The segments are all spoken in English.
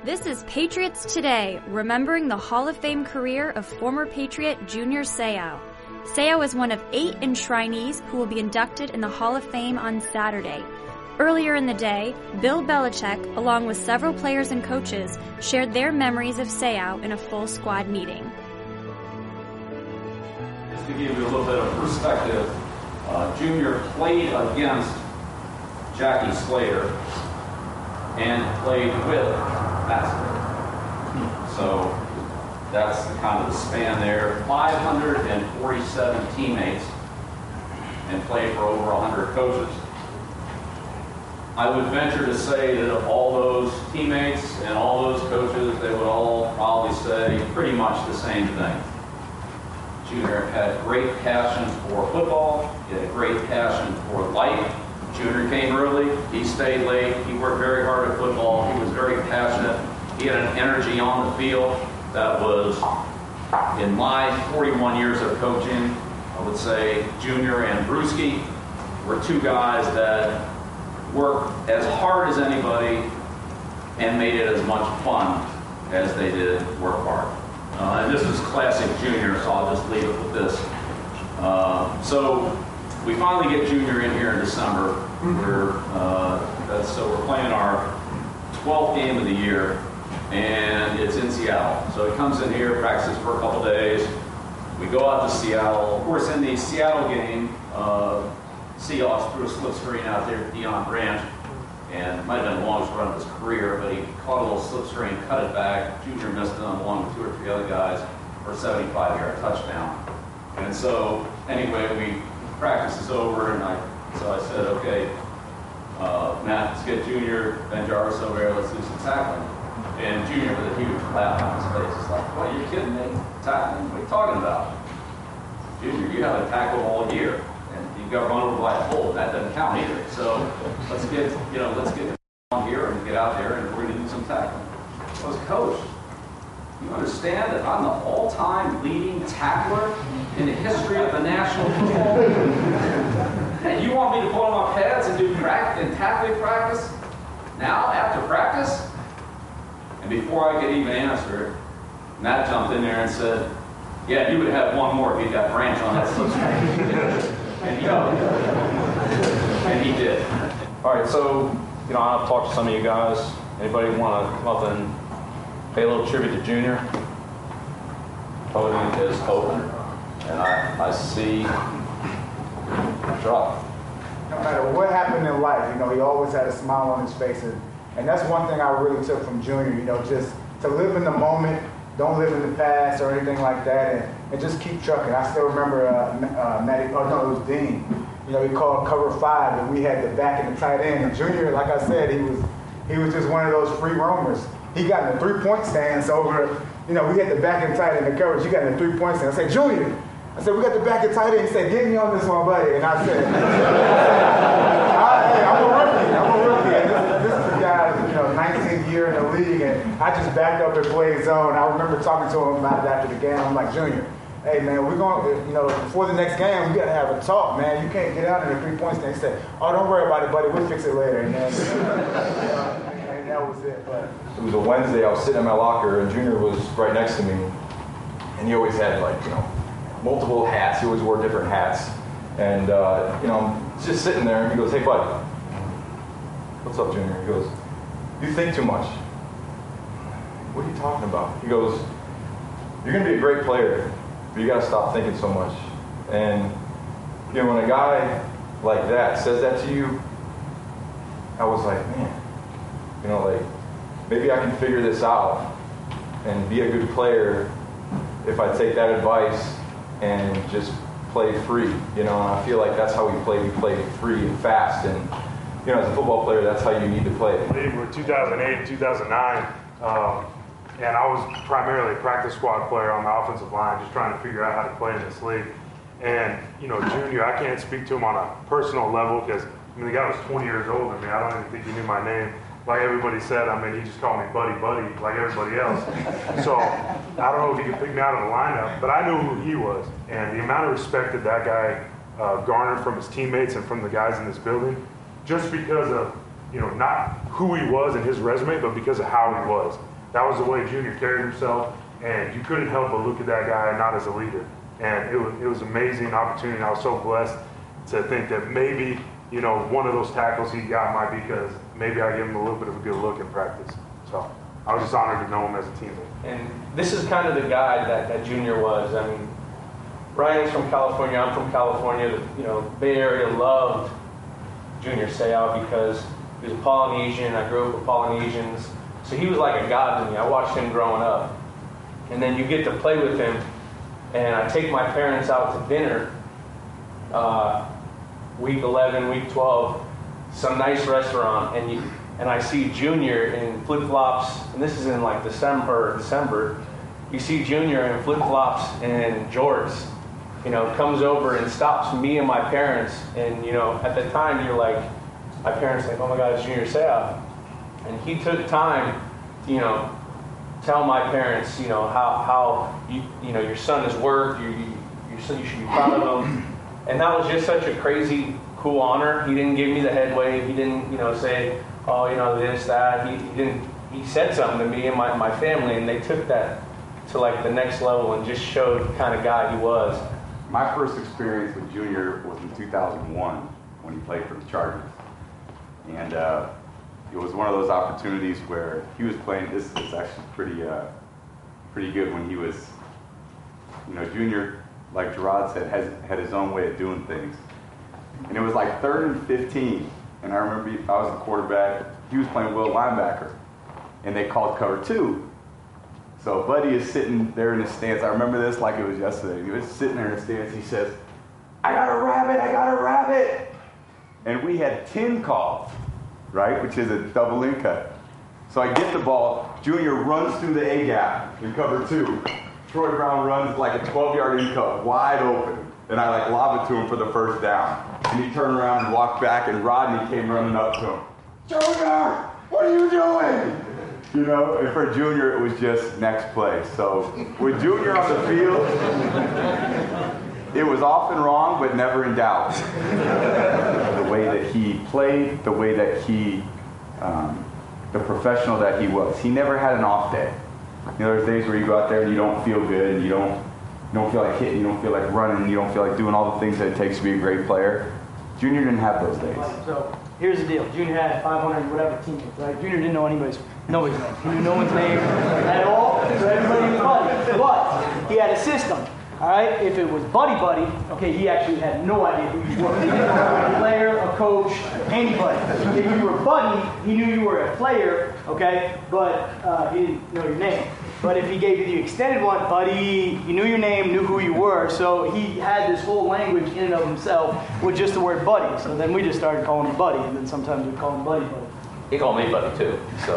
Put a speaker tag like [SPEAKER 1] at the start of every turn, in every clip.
[SPEAKER 1] This is Patriots Today, remembering the Hall of Fame career of former Patriot Junior Seau. Seau is one of 8 enshrinees who will be inducted in the Hall of Fame on Saturday. Earlier in the day, Bill Belichick, along with several players and coaches, shared their memories of Seau in a full squad meeting.
[SPEAKER 2] Just to give you a little bit of perspective, Junior played against Jackie Slater and played with Matt Slater. So that's the kind of the span there. 547 teammates and played for over 100 coaches. I would venture to say that of all those teammates and all those coaches, they would all probably say pretty much the same thing. Junior had great passion for football. He had a great passion for life. Junior came early. He stayed late. He worked very hard at football. He was very passionate. He had an energy on the field that was, in my 41 years of coaching, I would say Junior and Bruschi were two guys that worked as hard as anybody and made it as much fun as they did work hard. And this is classic Junior, so I'll just leave it with this. So we finally get Junior in here in December. So we're playing our 12th game of the year, and it's in Seattle. So he comes in here, practices for a couple days. We go out to Seattle. Of course, in the Seattle game, Seahawks threw a slip screen out there to Deion Branch, and it might have been the longest run of his career, but he caught a little slip screen, cut it back. Junior missed it along with 2 or 3 other guys for a 75-yard touchdown. And so, anyway, practice is over, and so I said, okay, Matt, let's get Junior, Ben Jarvis over there, let's do some tackling. And Junior, with a huge laugh on his face, is like, what, are you kidding me? Tackling? What are you talking about? Junior, you haven't tackled all year. You got run over by a bull. That doesn't count either. So let's get on here and get out there, and we're going to do some tackling. I was coach. You understand that I'm the all-time leading tackler in the history of the National Football League, and you want me to put on my pads and do tackling practice now after practice? And before I could even answer, Matt jumped in there and said, "Yeah, you would have one more if you got Branch on that slip." And he did.
[SPEAKER 3] All right, so, I'll talk to some of you guys. Anybody want to come up and pay a little tribute to Junior?
[SPEAKER 2] Podium is open, and I see Chuck.
[SPEAKER 4] No matter what happened in life, he always had a smile on his face, and that's one thing I really took from Junior. Just to live in the moment, don't live in the past or anything like that, and just keep trucking. I still remember it was Dean. He called cover 5, and we had the back and the tight end. And Junior, like I said, he was just one of those free roamers. He got in the 3-point stance over. We had the back and tight end the coverage. He got in the 3-point stance. I said, Junior. I said, we got the back and tight end. He said, get me on this one, buddy. And I said, hey, I'm a rookie. And this is the guy, 19th year in the league, and I just backed up and played zone. I remember talking to him after the game. I'm like, Junior, hey, man, we're going to, before the next game, we got to have a talk, man. You can't get out in the 3-point stand. He said, oh, don't worry about it, buddy. We'll fix it later. And that was it. But
[SPEAKER 3] it was a Wednesday. I was sitting in my locker, and Junior was right next to me. And he always had, multiple hats. He always wore different hats. And, I'm just sitting there, and he goes, hey, buddy. What's up, Junior? He goes, you think too much. What are you talking about? He goes, you're going to be a great player, but you got to stop thinking so much. And, when a guy like that says that to you, I was like, man, maybe I can figure this out and be a good player if I take that advice and just play free. And I feel like that's how we play. We play free and fast. And, as a football player, that's how you need to play.
[SPEAKER 5] We were 2008, 2009. And I was primarily a practice squad player on the offensive line, just trying to figure out how to play in this league. And, Junior, I can't speak to him on a personal level because, the guy was 20 years older than me. I don't even think he knew my name. Like everybody said, he just called me buddy, like everybody else. So I don't know if he could pick me out of the lineup, but I knew who he was. And the amount of respect that guy garnered from his teammates and from the guys in this building, just because of, not who he was and his resume, but because of how he was. that was the way Junior carried himself, and you couldn't help but look at that guy not as a leader. And it was an amazing opportunity. I was so blessed to think that maybe, you know, one of those tackles he got might be because maybe I gave him a little bit of a good look in practice. So I was just honored to know him as a teammate.
[SPEAKER 6] And this is kind of the guy that Junior was. I mean, Ryan's from California, I'm from California. You know, Bay Area loved Junior Seau because he was a Polynesian. I grew up with Polynesians. So he was like a god to me. I watched him growing up. And then you get to play with him, and I take my parents out to dinner, week 11, week 12, some nice restaurant, and I see Junior in flip-flops, and this is in like December. You see Junior in flip-flops and jorts, you know, comes over and stops me and my parents, and, you know, at the time you're like, my parents like, oh my God, it's Junior Seau. And he took time, you know, tell my parents, you know, how you know, your son has worked, your son, you should be proud of him. And that was just such a crazy, cool honor. He didn't give me the head wave. He didn't, you know, say, oh, you know, this, that. He said something to me and my family, and they took that to like the next level and just showed the kind of guy he was.
[SPEAKER 7] My first experience with Junior was in 2001 when he played for the Chargers. And it was one of those opportunities where he was playing. This is actually pretty good when he was, you know, Junior, like Gerard said, had his own way of doing things. And it was like 3rd and 15, and I remember I was the quarterback. He was playing will linebacker, and they called cover 2. So Buddy is sitting there in his stance. I remember this like it was yesterday. He was sitting there in his stance. He says, I got a rabbit. And we had 10 calls, right, which is a double in cut. So I get the ball. Junior runs through the A-gap in cover 2. Troy Brown runs like a 12-yard in cut, wide open. And I like lob it to him for the first down. And he turned around and walked back, and Rodney came running up to him. Junior, what are you doing? You know, and for Junior, it was just next play. So with Junior on the field, it was often wrong, but never in doubt. The way that he played, the way that he, the professional that he was. He never had an off day. You know, there's days where you go out there and you don't feel good, and you don't feel like hitting, you don't feel like running, you don't feel like doing all the things that it takes to be a great player. Junior didn't have those days.
[SPEAKER 8] So here's the deal. Junior had 500 whatever teammates, right? Junior didn't know nobody's name. He knew no one's name at all, so everybody was buddy. But he had a system. All right, if it was buddy, okay, he actually had no idea who you were. He didn't know a player, a coach, anybody. If you were buddy, he knew you were a player, okay, but he didn't know your name. But if he gave you the extended one, buddy, he knew your name, knew who you were, so he had this whole language in and of himself with just the word buddy. So then we just started calling him buddy, and then sometimes we call him buddy.
[SPEAKER 6] He called me buddy too, so.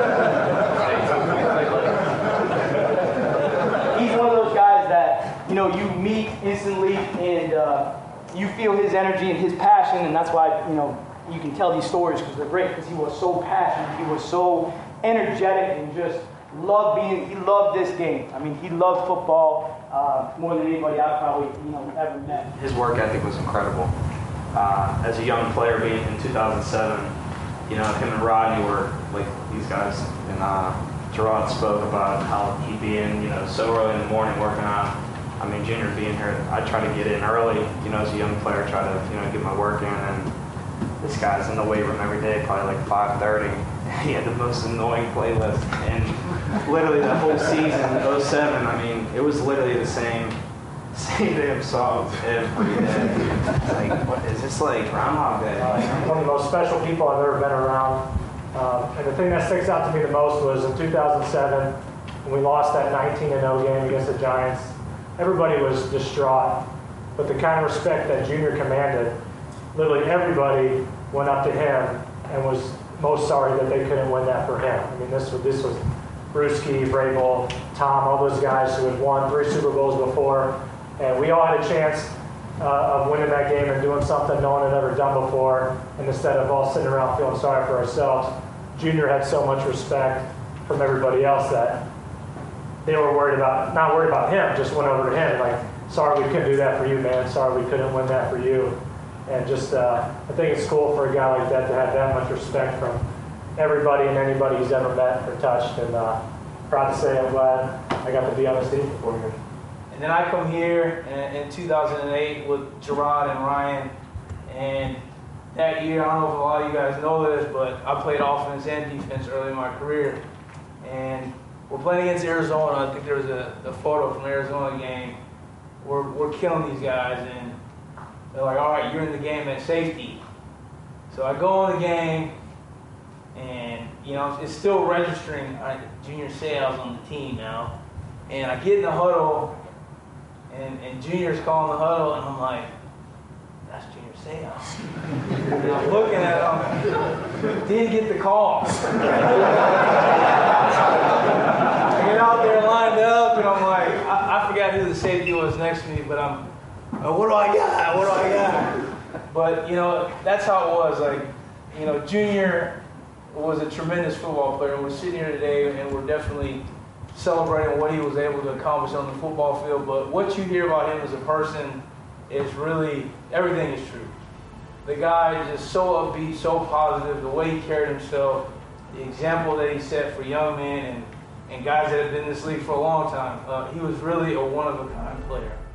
[SPEAKER 8] He's one of those guys that, you know, you meet instantly and you feel his energy and his passion, and that's why, you know, you can tell these stories because they're great, because he was so passionate, he was so energetic, and just he loved this game. I mean, he loved football more than anybody I've probably, you know, ever met.
[SPEAKER 9] His work ethic was incredible. As a young player, being in 2007, you know, him and Rodney were like these guys, and Gerard spoke about how he'd be in, you know, so early in the morning working on. I mean, Junior being here, I try to get in early, you know, as a young player, try to, you know, get my work in, and this guy's in the weight room every day, probably like 5:30. He had the most annoying playlist, and literally the whole season, 07, I mean, it was literally the same damn songs every day. It's like, what is this, like Groundhog Day?
[SPEAKER 10] One of the most special people I've ever been around. And the thing that sticks out to me the most was in 2007, when we lost that 19-0 game against the Giants. Everybody was distraught, but the kind of respect that Junior commanded, literally everybody went up to him and was most sorry that they couldn't win that for him. I mean, this was Bruschi, Vrabel, Tom, all those guys who had won 3 Super Bowls before, and we all had a chance of winning that game and doing something no one had ever done before, and instead of all sitting around feeling sorry for ourselves, Junior had so much respect from everybody else that they were not worried about him, just went over to him like, sorry we couldn't do that for you, man, sorry we couldn't win that for you. And just, I think it's cool for a guy like that to have that much respect from everybody and anybody he's ever met or touched. And proud to say I'm glad I got to be on this team for 4 years.
[SPEAKER 8] And then I come here in 2008 with Gerard and Ryan, and that year, I don't know if a lot of you guys know this, but I played offense and defense early in my career. And we're playing against Arizona. I think there was a photo from the Arizona game. We're killing these guys, and they're like, all right, you're in the game at safety. So I go in the game, and it's still registering Junior Seau's on the team now. And I get in the huddle, and Junior's calling the huddle, and I'm like, that's Junior Seau. And I'm looking at him, didn't get the call. I get out there lined up, and I'm like, I forgot who the safety was next to me, but I'm, what do I got? What do I got? But, that's how it was. Like, Junior was a tremendous football player. We're sitting here today, and we're definitely celebrating what he was able to accomplish on the football field. But what you hear about him as a person is really, everything is true. The guy is just so upbeat, so positive, the way he carried himself, the example that he set for young men and guys that have been in this league for a long time. He was really a one-of-a-kind player.